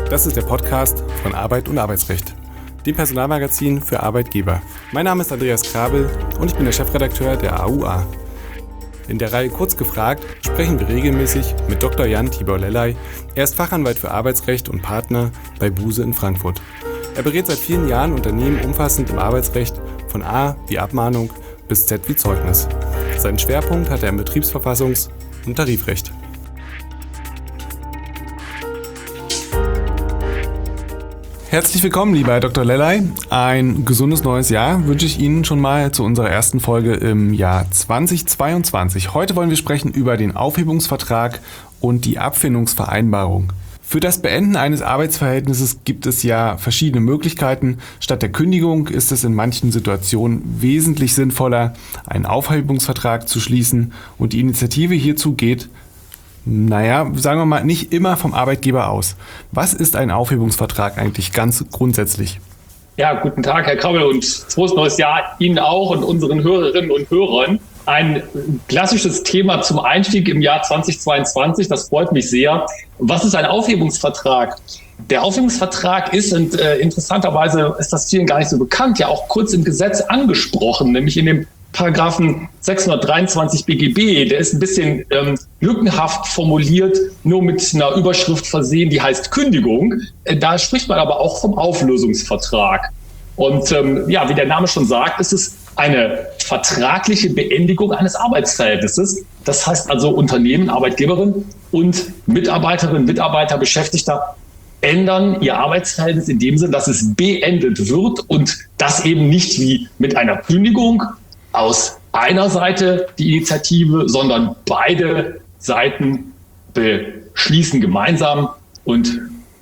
Das ist der Podcast von Arbeit und Arbeitsrecht, dem Personalmagazin für Arbeitgeber. Mein Name ist Andreas Krabel und ich bin der Chefredakteur der AUA. In der Reihe Kurz gefragt sprechen wir regelmäßig mit Dr. Jan Tibor Lellay. Er ist Fachanwalt für Arbeitsrecht und Partner bei Buse in Frankfurt. Er berät seit vielen Jahren Unternehmen umfassend im Arbeitsrecht von A wie Abmahnung bis Z wie Zeugnis. Seinen Schwerpunkt hat er im Betriebsverfassungs- und Tarifrecht. Herzlich willkommen, lieber Herr Dr. Lellay. Ein gesundes neues Jahr wünsche ich Ihnen schon mal zu unserer ersten Folge im Jahr 2022. Heute wollen wir sprechen über den Aufhebungsvertrag und die Abfindungsvereinbarung. Für das Beenden eines Arbeitsverhältnisses gibt es ja verschiedene Möglichkeiten. Statt der Kündigung ist es in manchen Situationen wesentlich sinnvoller, einen Aufhebungsvertrag zu schließen. Und die Initiative hierzu geht, sagen wir mal, nicht immer vom Arbeitgeber aus. Was ist ein Aufhebungsvertrag eigentlich ganz grundsätzlich? Ja, guten Tag, Herr Krabbel, und frohes neues Jahr Ihnen auch und unseren Hörerinnen und Hörern. Ein klassisches Thema zum Einstieg im Jahr 2022, das freut mich sehr. Was ist ein Aufhebungsvertrag? Der Aufhebungsvertrag ist, und interessanterweise ist das vielen gar nicht so bekannt, ja auch kurz im Gesetz angesprochen, nämlich in dem Paragraphen 623 BGB, der ist ein bisschen lückenhaft formuliert, nur mit einer Überschrift versehen, die heißt Kündigung. Da spricht man aber auch vom Auflösungsvertrag. Und wie der Name schon sagt, ist es eine vertragliche Beendigung eines Arbeitsverhältnisses. Das heißt also Unternehmen, Arbeitgeberin und Mitarbeiterinnen, Mitarbeiter, Beschäftigter ändern ihr Arbeitsverhältnis in dem Sinn, dass es beendet wird und das eben nicht wie mit einer Kündigung aus einer Seite die Initiative, sondern beide Seiten beschließen gemeinsam und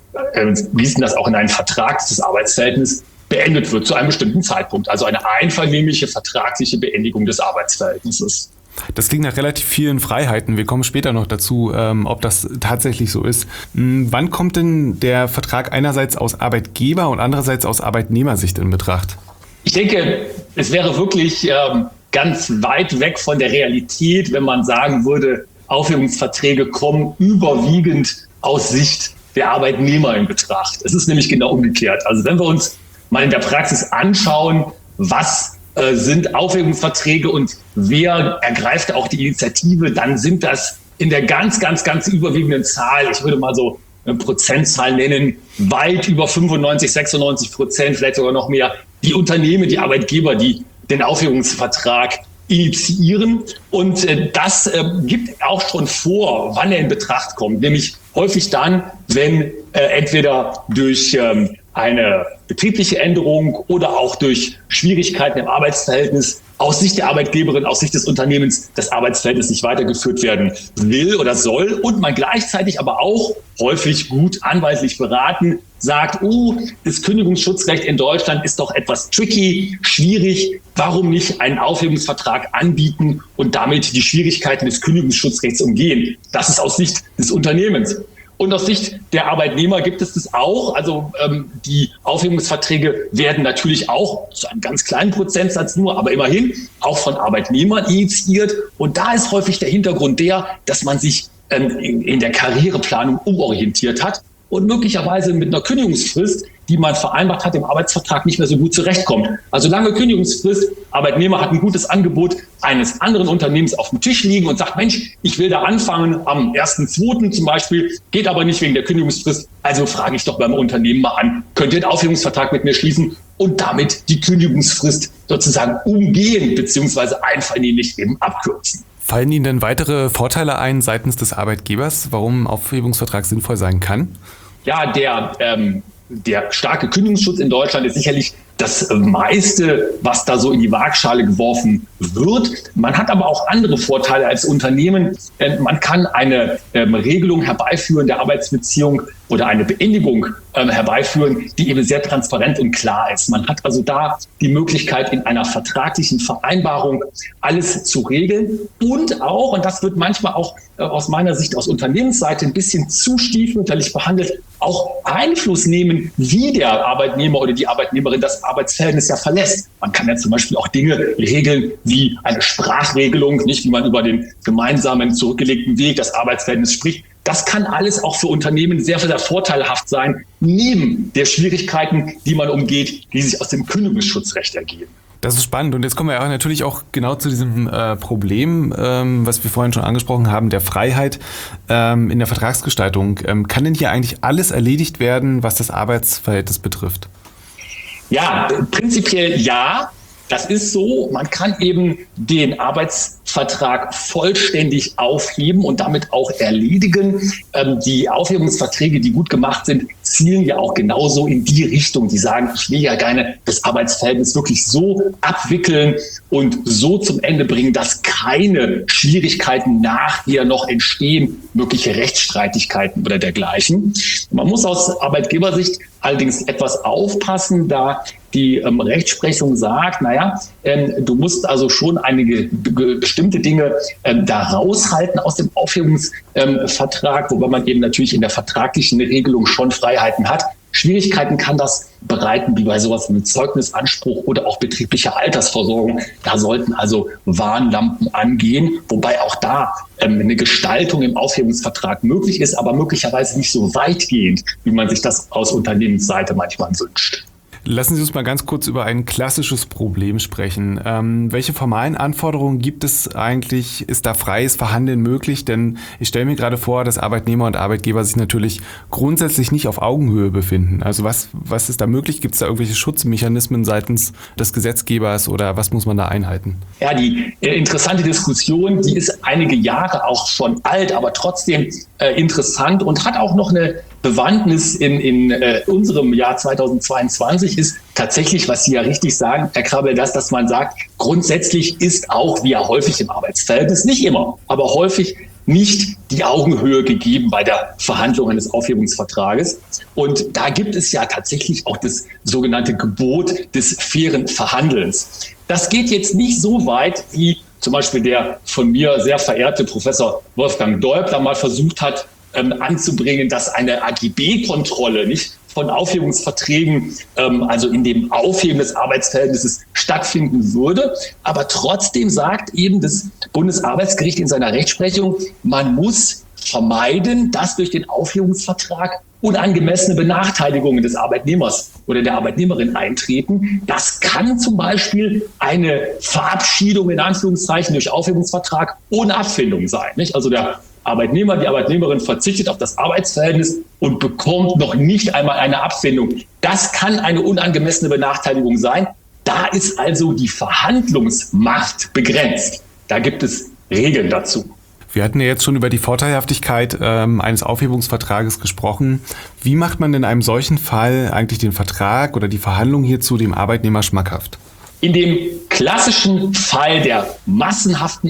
gießen das auch in einen Vertrag, dass das Arbeitsverhältnis beendet wird zu einem bestimmten Zeitpunkt. Also eine einvernehmliche vertragliche Beendigung des Arbeitsverhältnisses. Das klingt nach relativ vielen Freiheiten. Wir kommen später noch dazu, ob das tatsächlich so ist. Wann kommt denn der Vertrag einerseits aus Arbeitgeber- und andererseits aus Arbeitnehmersicht in Betracht? Ich denke, es wäre wirklich ganz weit weg von der Realität, wenn man sagen würde, Aufhebungsverträge kommen überwiegend aus Sicht der Arbeitnehmer in Betracht. Es ist nämlich genau umgekehrt. Also wenn wir uns mal in der Praxis anschauen, was sind Aufhebungsverträge und wer ergreift auch die Initiative, dann sind das in der ganz überwiegenden Zahl, ich würde mal so eine Prozentzahl nennen, weit über 95-96%, vielleicht sogar noch mehr, die Unternehmen, die Arbeitgeber, die den Aufhebungsvertrag initiieren. Und das gibt auch schon vor, wann er in Betracht kommt. Nämlich häufig dann, wenn entweder durch eine betriebliche Änderung oder auch durch Schwierigkeiten im Arbeitsverhältnis aus Sicht der Arbeitgeberin, aus Sicht des Unternehmens das Arbeitsverhältnis nicht weitergeführt werden will oder soll und man gleichzeitig aber auch häufig gut anwaltlich beraten sagt, das Kündigungsschutzrecht in Deutschland ist doch etwas tricky, schwierig, warum nicht einen Aufhebungsvertrag anbieten und damit die Schwierigkeiten des Kündigungsschutzrechts umgehen? Das ist aus Sicht des Unternehmens. Und aus Sicht der Arbeitnehmer gibt es das auch. Also die Aufhebungsverträge werden natürlich auch zu einem ganz kleinen Prozentsatz nur, aber immerhin auch von Arbeitnehmern initiiert. Und da ist häufig der Hintergrund dass man sich in der Karriereplanung umorientiert hat und möglicherweise mit einer Kündigungsfrist, die man vereinbart hat, im Arbeitsvertrag nicht mehr so gut zurechtkommt. Also lange Kündigungsfrist, Arbeitnehmer hat ein gutes Angebot eines anderen Unternehmens auf dem Tisch liegen und sagt, Mensch, ich will da anfangen am 1.2. zum Beispiel, geht aber nicht wegen der Kündigungsfrist, also frage ich doch beim Unternehmen mal an, könnt ihr einen Aufhebungsvertrag mit mir schließen und damit die Kündigungsfrist sozusagen umgehen bzw. einvernehmlich eben abkürzen. Fallen Ihnen denn weitere Vorteile ein seitens des Arbeitgebers, warum ein Aufhebungsvertrag sinnvoll sein kann? Ja, der starke Kündigungsschutz in Deutschland ist sicherlich das meiste, was da so in die Waagschale geworfen wird. Man hat aber auch andere Vorteile als Unternehmen. Man kann eine Regelung herbeiführen der Arbeitsbeziehung oder eine Beendigung herbeiführen, die eben sehr transparent und klar ist. Man hat also da die Möglichkeit, in einer vertraglichen Vereinbarung alles zu regeln und auch, und das wird manchmal auch aus meiner Sicht aus Unternehmensseite ein bisschen zu stiefmütterlich behandelt, auch Einfluss nehmen, wie der Arbeitnehmer oder die Arbeitnehmerin das Arbeitsverhältnis ja verlässt. Man kann ja zum Beispiel auch Dinge regeln wie eine Sprachregelung, nicht wie man über den gemeinsamen zurückgelegten Weg das Arbeitsverhältnis spricht. Das kann alles auch für Unternehmen sehr, sehr vorteilhaft sein, neben der Schwierigkeiten, die man umgeht, die sich aus dem Kündigungsschutzrecht ergeben. Das ist spannend und jetzt kommen wir auch natürlich auch genau zu diesem Problem, was wir vorhin schon angesprochen haben, der Freiheit in der Vertragsgestaltung. Kann denn hier eigentlich alles erledigt werden, was das Arbeitsverhältnis betrifft? Ja, prinzipiell ja. Das ist so, man kann eben den Arbeitsvertrag vollständig aufheben und damit auch erledigen. Die Aufhebungsverträge, die gut gemacht sind, zielen ja auch genauso in die Richtung. Die sagen, ich will ja gerne das Arbeitsverhältnis wirklich so abwickeln und so zum Ende bringen, dass keine Schwierigkeiten nachher noch entstehen, mögliche Rechtsstreitigkeiten oder dergleichen. Man muss aus Arbeitgebersicht allerdings etwas aufpassen, da die Rechtsprechung sagt, du musst also schon einige bestimmte Dinge da raushalten aus dem Aufhebungsvertrag, wobei man eben natürlich in der vertraglichen Regelung schon Freiheiten hat. Schwierigkeiten kann das bereiten, wie bei sowas wie Zeugnisanspruch oder auch betriebliche Altersversorgung. Da sollten also Warnlampen angehen, wobei auch da eine Gestaltung im Aufhebungsvertrag möglich ist, aber möglicherweise nicht so weitgehend, wie man sich das aus Unternehmensseite manchmal wünscht. Lassen Sie uns mal ganz kurz über ein klassisches Problem sprechen. Welche formalen Anforderungen gibt es eigentlich? Ist da freies Verhandeln möglich? Denn ich stelle mir gerade vor, dass Arbeitnehmer und Arbeitgeber sich natürlich grundsätzlich nicht auf Augenhöhe befinden. Also was ist da möglich? Gibt es da irgendwelche Schutzmechanismen seitens des Gesetzgebers oder was muss man da einhalten? Ja, die interessante Diskussion, die ist einige Jahre auch schon alt, aber trotzdem interessant und hat auch noch eine Bewandtnis in unserem Jahr 2022 ist tatsächlich, was Sie ja richtig sagen, Herr Krabbel, dass man sagt, grundsätzlich ist auch, wie ja häufig im Arbeitsverhältnis, nicht immer, aber häufig nicht die Augenhöhe gegeben bei der Verhandlung eines Aufhebungsvertrages. Und da gibt es ja tatsächlich auch das sogenannte Gebot des fairen Verhandelns. Das geht jetzt nicht so weit, wie zum Beispiel der von mir sehr verehrte Professor Wolfgang Deubler mal versucht hat, anzubringen, dass eine AGB-Kontrolle nicht von Aufhebungsverträgen, also in dem Aufheben des Arbeitsverhältnisses stattfinden würde. Aber trotzdem sagt eben das Bundesarbeitsgericht in seiner Rechtsprechung, man muss vermeiden, dass durch den Aufhebungsvertrag unangemessene Benachteiligungen des Arbeitnehmers oder der Arbeitnehmerin eintreten. Das kann zum Beispiel eine Verabschiedung in Anführungszeichen durch Aufhebungsvertrag ohne Abfindung sein, nicht? Also der Arbeitnehmer, die Arbeitnehmerin verzichtet auf das Arbeitsverhältnis und bekommt noch nicht einmal eine Abfindung. Das kann eine unangemessene Benachteiligung sein. Da ist also die Verhandlungsmacht begrenzt. Da gibt es Regeln dazu. Wir hatten ja jetzt schon über die Vorteilhaftigkeit eines Aufhebungsvertrages gesprochen. Wie macht man in einem solchen Fall eigentlich den Vertrag oder die Verhandlung hierzu dem Arbeitnehmer schmackhaft? In dem klassischen Fall des massenhaften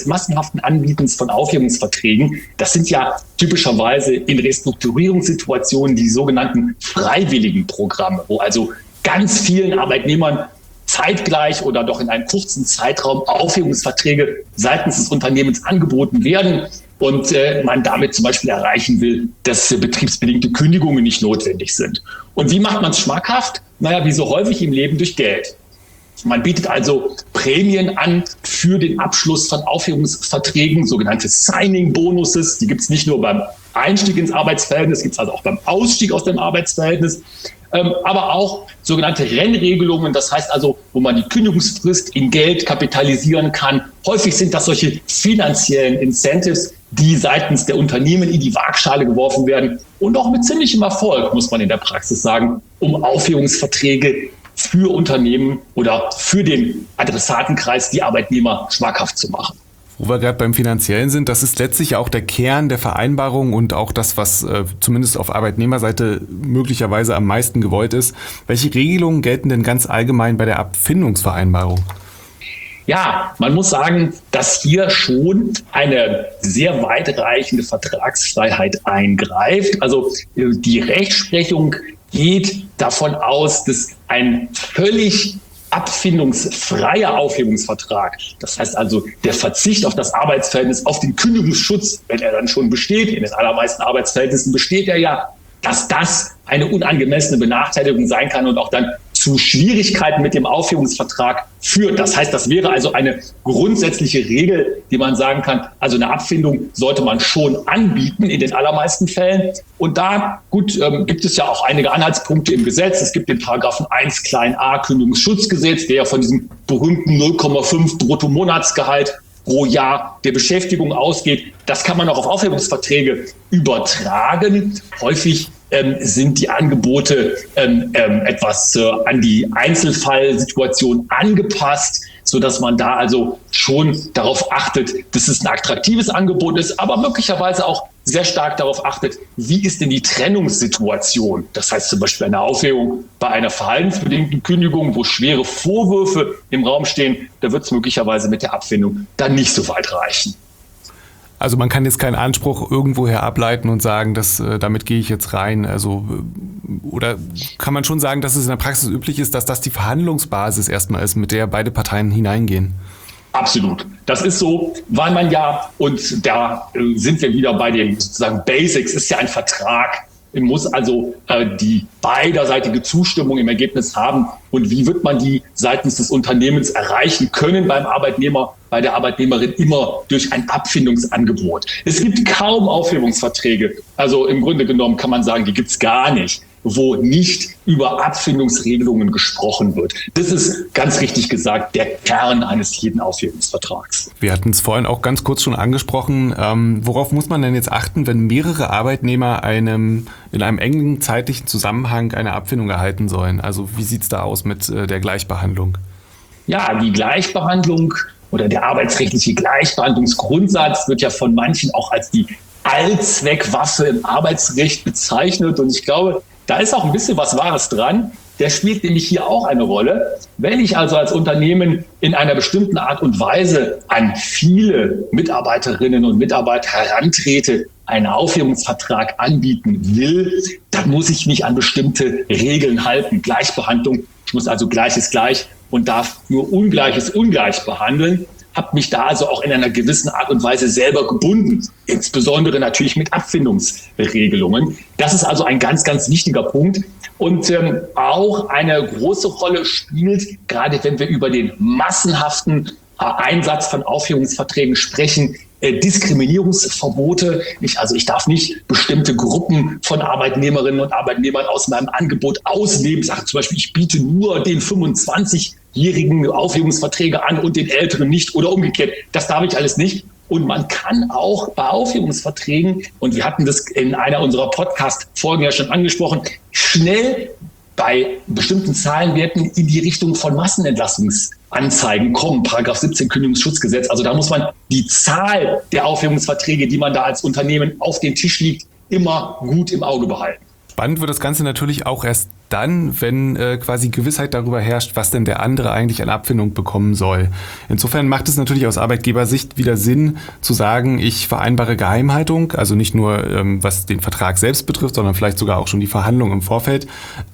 Anbietens von Aufhebungsverträgen, das sind ja typischerweise in Restrukturierungssituationen die sogenannten freiwilligen Programme, wo also ganz vielen Arbeitnehmern zeitgleich oder doch in einem kurzen Zeitraum Aufhebungsverträge seitens des Unternehmens angeboten werden und man damit zum Beispiel erreichen will, dass betriebsbedingte Kündigungen nicht notwendig sind. Und wie macht man es schmackhaft? Wie so häufig im Leben durch Geld. Man bietet also Prämien an für den Abschluss von Aufhebungsverträgen, sogenannte Signing-Bonuses. Die gibt es nicht nur beim Einstieg ins Arbeitsverhältnis, gibt es also auch beim Ausstieg aus dem Arbeitsverhältnis. Aber auch sogenannte Rennregelungen, das heißt also, wo man die Kündigungsfrist in Geld kapitalisieren kann. Häufig sind das solche finanziellen Incentives, die seitens der Unternehmen in die Waagschale geworfen werden und auch mit ziemlichem Erfolg, muss man in der Praxis sagen, um Aufhebungsverträge für Unternehmen oder für den Adressatenkreis, die Arbeitnehmer, schmackhaft zu machen. Wo wir gerade beim Finanziellen sind, das ist letztlich auch der Kern der Vereinbarung und auch das, was zumindest auf Arbeitnehmerseite möglicherweise am meisten gewollt ist. Welche Regelungen gelten denn ganz allgemein bei der Abfindungsvereinbarung? Ja, man muss sagen, dass hier schon eine sehr weitreichende Vertragsfreiheit eingreift. Also die Rechtsprechung geht davon aus, dass ein völlig abfindungsfreier Aufhebungsvertrag, das heißt also der Verzicht auf das Arbeitsverhältnis, auf den Kündigungsschutz, wenn er dann schon besteht, in den allermeisten Arbeitsverhältnissen besteht er ja, dass das eine unangemessene Benachteiligung sein kann und auch dann zu Schwierigkeiten mit dem Aufhebungsvertrag führt. Das heißt, das wäre also eine grundsätzliche Regel, die man sagen kann, also eine Abfindung sollte man schon anbieten in den allermeisten Fällen. Und da, gibt es ja auch einige Anhaltspunkte im Gesetz. Es gibt den Paragraphen 1 a Kündigungsschutzgesetz, der ja von diesem berühmten 0,5 Bruttomonatsgehalt pro Jahr der Beschäftigung ausgeht. Das kann man auch auf Aufhebungsverträge übertragen. Häufig sind die Angebote etwas an die Einzelfallsituation angepasst, sodass man da also schon darauf achtet, dass es ein attraktives Angebot ist, aber möglicherweise auch sehr stark darauf achtet, wie ist denn die Trennungssituation? Das heißt zum Beispiel eine Aufhebung bei einer verhaltensbedingten Kündigung, wo schwere Vorwürfe im Raum stehen, da wird es möglicherweise mit der Abfindung dann nicht so weit reichen. Also man kann jetzt keinen Anspruch irgendwoher ableiten und sagen, dass damit gehe ich jetzt rein. Also oder kann man schon sagen, dass es in der Praxis üblich ist, dass das die Verhandlungsbasis erstmal ist, mit der beide Parteien hineingehen? Absolut. Das ist so, weil man ja, und da sind wir wieder bei den sozusagen Basics, ist ja ein Vertrag. Man muss also die beiderseitige Zustimmung im Ergebnis haben. Und wie wird man die seitens des Unternehmens erreichen können beim Arbeitnehmer, bei der Arbeitnehmerin? Immer durch ein Abfindungsangebot. Es gibt kaum Aufhebungsverträge. Also im Grunde genommen kann man sagen, die gibt es gar nicht, wo nicht über Abfindungsregelungen gesprochen wird. Das ist ganz richtig gesagt der Kern eines jeden Aufhebungsvertrags. Wir hatten es vorhin auch ganz kurz schon angesprochen. Worauf muss man denn jetzt achten, wenn mehrere Arbeitnehmer in einem engen zeitlichen Zusammenhang eine Abfindung erhalten sollen? Also wie sieht es da aus mit der Gleichbehandlung? Ja, die Gleichbehandlung oder der arbeitsrechtliche Gleichbehandlungsgrundsatz wird ja von manchen auch als die Allzweckwaffe im Arbeitsrecht bezeichnet. Und ich glaube, da ist auch ein bisschen was Wahres dran. Der spielt nämlich hier auch eine Rolle. Wenn ich also als Unternehmen in einer bestimmten Art und Weise an viele Mitarbeiterinnen und Mitarbeiter herantrete, einen Aufhebungsvertrag anbieten will, dann muss ich mich an bestimmte Regeln halten. Gleichbehandlung, ich muss also Gleiches gleich und darf nur Ungleiches ungleich behandeln. Habe mich da also auch in einer gewissen Art und Weise selber gebunden, insbesondere natürlich mit Abfindungsregelungen. Das ist also ein ganz, ganz wichtiger Punkt. Und auch eine große Rolle spielt, gerade wenn wir über den massenhaften Einsatz von Aufhebungsverträgen sprechen, Diskriminierungsverbote. Also ich darf nicht bestimmte Gruppen von Arbeitnehmerinnen und Arbeitnehmern aus meinem Angebot ausnehmen. Ich sage zum Beispiel, ich biete nur den 25-jährigen Aufhebungsverträge an und den Älteren nicht oder umgekehrt. Das darf ich alles nicht. Und man kann auch bei Aufhebungsverträgen, und wir hatten das in einer unserer Podcast-Folgen ja schon angesprochen, schnell bei bestimmten Zahlenwerten in die Richtung von Massenentlassungsanzeigen kommen. Paragraph 17 Kündigungsschutzgesetz. Also da muss man die Zahl der Aufhebungsverträge, die man da als Unternehmen auf den Tisch legt, immer gut im Auge behalten. Spannend wird das Ganze natürlich auch erst dann, wenn quasi Gewissheit darüber herrscht, was denn der andere eigentlich an Abfindung bekommen soll. Insofern macht es natürlich aus Arbeitgebersicht wieder Sinn zu sagen, ich vereinbare Geheimhaltung, also nicht nur was den Vertrag selbst betrifft, sondern vielleicht sogar auch schon die Verhandlung im Vorfeld.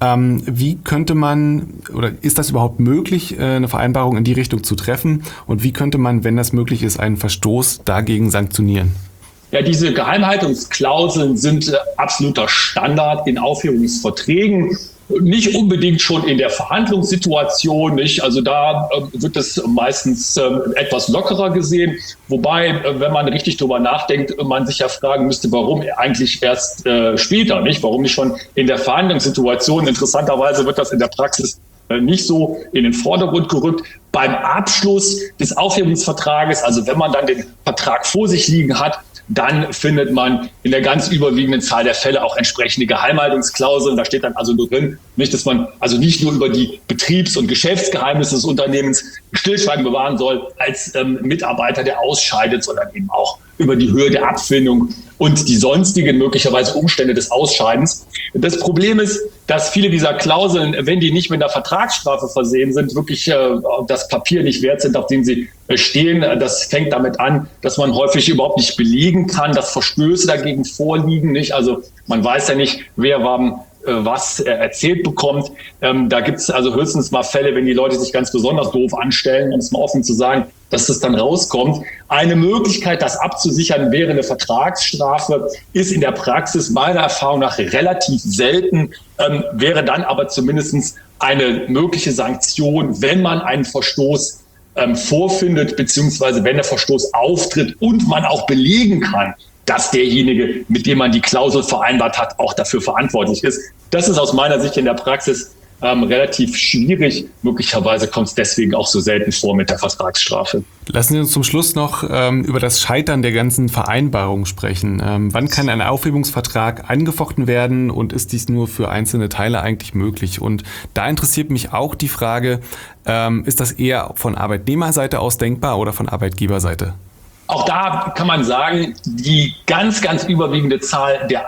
Wie könnte man oder ist das überhaupt möglich, eine Vereinbarung in die Richtung zu treffen? Und wie könnte man, wenn das möglich ist, einen Verstoß dagegen sanktionieren? Ja, diese Geheimhaltungsklauseln sind absoluter Standard in Aufhebungsverträgen. Nicht unbedingt schon in der Verhandlungssituation, nicht? Also da wird es meistens etwas lockerer gesehen. Wobei, wenn man richtig drüber nachdenkt, man sich ja fragen müsste, warum eigentlich erst später, nicht? Warum nicht schon in der Verhandlungssituation? Interessanterweise wird das in der Praxis nicht so in den Vordergrund gerückt. Beim Abschluss des Aufhebungsvertrages, also wenn man dann den Vertrag vor sich liegen hat, dann findet man in der ganz überwiegenden Zahl der Fälle auch entsprechende Geheimhaltungsklauseln. Da steht dann also nur drin, nicht, dass man also nicht nur über die Betriebs- und Geschäftsgeheimnisse des Unternehmens Stillschweigen bewahren soll als Mitarbeiter, der ausscheidet, sondern eben auch über die Höhe der Abfindung und die sonstigen möglicherweise Umstände des Ausscheidens. Das Problem ist, dass viele dieser Klauseln, wenn die nicht mit einer Vertragsstrafe versehen sind, wirklich das Papier nicht wert sind, auf dem sie stehen. Das fängt damit an, dass man häufig überhaupt nicht belegen kann, dass Verstöße dagegen vorliegen. Nicht? Also man weiß ja nicht, wer was erzählt bekommt. Da gibt es also höchstens mal Fälle, wenn die Leute sich ganz besonders doof anstellen, um es mal offen zu sagen, dass das dann rauskommt. Eine Möglichkeit, das abzusichern, wäre eine Vertragsstrafe, ist in der Praxis meiner Erfahrung nach relativ selten, wäre dann aber zumindest eine mögliche Sanktion, wenn man einen Verstoß vorfindet, beziehungsweise wenn der Verstoß auftritt und man auch belegen kann, dass derjenige, mit dem man die Klausel vereinbart hat, auch dafür verantwortlich ist. Das ist aus meiner Sicht in der Praxis relativ schwierig. Möglicherweise kommt es deswegen auch so selten vor mit der Vertragsstrafe. Lassen Sie uns zum Schluss noch über das Scheitern der ganzen Vereinbarung sprechen. Wann kann ein Aufhebungsvertrag angefochten werden und ist dies nur für einzelne Teile eigentlich möglich? Und da interessiert mich auch die Frage, ist das eher von Arbeitnehmerseite aus denkbar oder von Arbeitgeberseite? Auch da kann man sagen, die ganz, ganz überwiegende Zahl der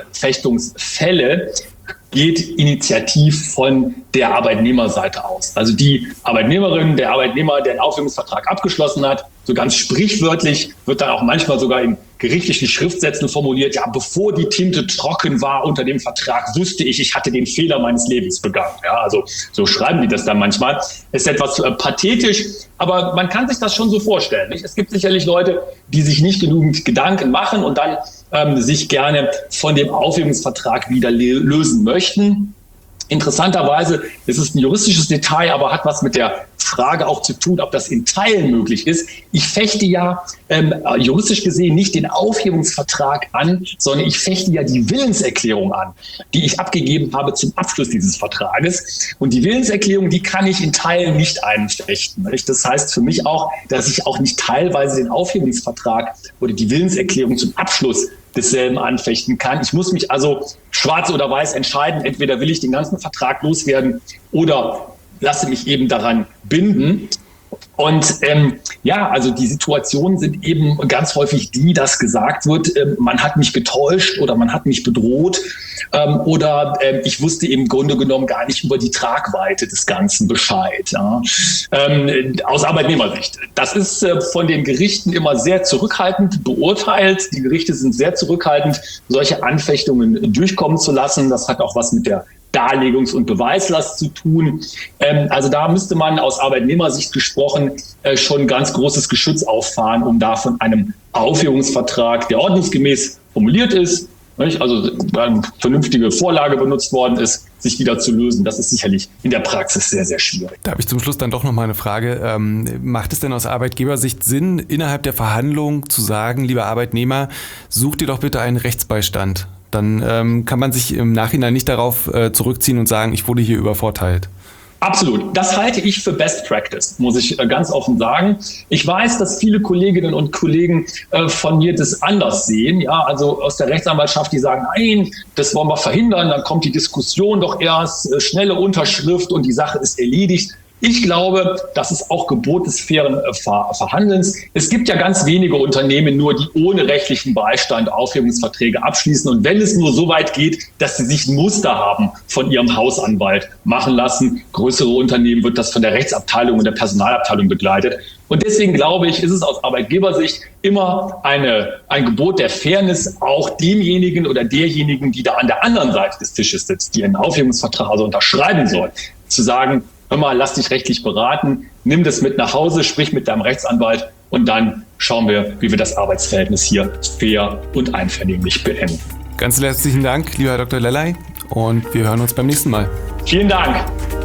Anfechtungsfälle geht initiativ von der Arbeitnehmerseite aus. Also die Arbeitnehmerin, der Arbeitnehmer, der einen Aufhebungsvertrag abgeschlossen hat, so ganz sprichwörtlich wird dann auch manchmal sogar in gerichtlichen Schriftsätzen formuliert, ja, bevor die Tinte trocken war unter dem Vertrag, wusste ich hatte den Fehler meines Lebens begangen. Ja, also so schreiben die das dann manchmal. Ist etwas pathetisch, aber man kann sich das schon so vorstellen. Nicht? Es gibt sicherlich Leute, die sich nicht genügend Gedanken machen und dann sich gerne von dem Aufhebungsvertrag wieder lösen möchten. Interessanterweise ist es ein juristisches Detail, aber hat was mit der Frage auch zu tun, ob das in Teilen möglich ist. Ich fechte ja juristisch gesehen nicht den Aufhebungsvertrag an, sondern ich fechte ja die Willenserklärung an, die ich abgegeben habe zum Abschluss dieses Vertrages. Und die Willenserklärung, die kann ich in Teilen nicht einfechten. Das heißt für mich auch, dass ich auch nicht teilweise den Aufhebungsvertrag oder die Willenserklärung zum Abschluss desselben anfechten kann. Ich muss mich also schwarz oder weiß entscheiden. Entweder will ich den ganzen Vertrag loswerden oder lasse mich eben daran binden. Und also die Situationen sind eben ganz häufig die, dass gesagt wird, man hat mich getäuscht oder man hat mich bedroht oder ich wusste im Grunde genommen gar nicht über die Tragweite des Ganzen Bescheid. Ja. Aus Arbeitnehmersicht. Das ist von den Gerichten immer sehr zurückhaltend beurteilt. Die Gerichte sind sehr zurückhaltend, solche Anfechtungen durchkommen zu lassen. Das hat auch was mit der Darlegungs- und Beweislast zu tun. Also da müsste man aus Arbeitnehmersicht gesprochen schon ganz großes Geschütz auffahren, um da von einem Aufhebungsvertrag, der ordnungsgemäß formuliert ist, also eine vernünftige Vorlage benutzt worden ist, sich wieder zu lösen. Das ist sicherlich in der Praxis sehr, sehr schwierig. Da habe ich zum Schluss dann doch noch mal eine Frage. Macht es denn aus Arbeitgebersicht Sinn, innerhalb der Verhandlung zu sagen, lieber Arbeitnehmer, such dir doch bitte einen Rechtsbeistand? Dann kann man sich im Nachhinein nicht darauf zurückziehen und sagen, ich wurde hier übervorteilt. Absolut. Das halte ich für Best Practice, muss ich ganz offen sagen. Ich weiß, dass viele Kolleginnen und Kollegen von mir das anders sehen. Ja, also aus der Rechtsanwaltschaft, die sagen, nein, das wollen wir verhindern. Dann kommt die Diskussion doch erst, schnelle Unterschrift und die Sache ist erledigt. Ich glaube, das ist auch Gebot des fairen Verhandelns. Es gibt ja ganz wenige Unternehmen nur, die ohne rechtlichen Beistand Aufhebungsverträge abschließen. Und wenn es nur so weit geht, dass sie sich ein Muster haben von ihrem Hausanwalt machen lassen, größere Unternehmen wird das von der Rechtsabteilung und der Personalabteilung begleitet. Und deswegen glaube ich, ist es aus Arbeitgebersicht immer ein Gebot der Fairness, auch demjenigen oder derjenigen, die da an der anderen Seite des Tisches sitzt, die einen Aufhebungsvertrag also unterschreiben soll, zu sagen, hör mal, lass dich rechtlich beraten, nimm das mit nach Hause, sprich mit deinem Rechtsanwalt und dann schauen wir, wie wir das Arbeitsverhältnis hier fair und einvernehmlich beenden. Ganz herzlichen Dank, lieber Herr Dr. Lellay, und wir hören uns beim nächsten Mal. Vielen Dank.